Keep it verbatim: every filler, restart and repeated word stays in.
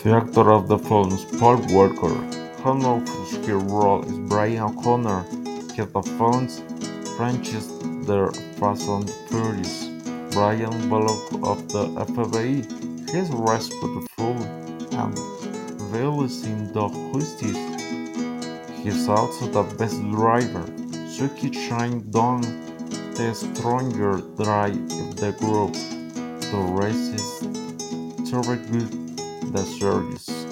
The actor of the films Paul Walker, whose key role is Brian O'Connor, he the film's franchise The Fast and Furious. Brian Bullock of the F B I, he is respectful and values in the justice. He is also the best driver. Suki Chang Dong, the stronger drive of the group. The race is very good. The series.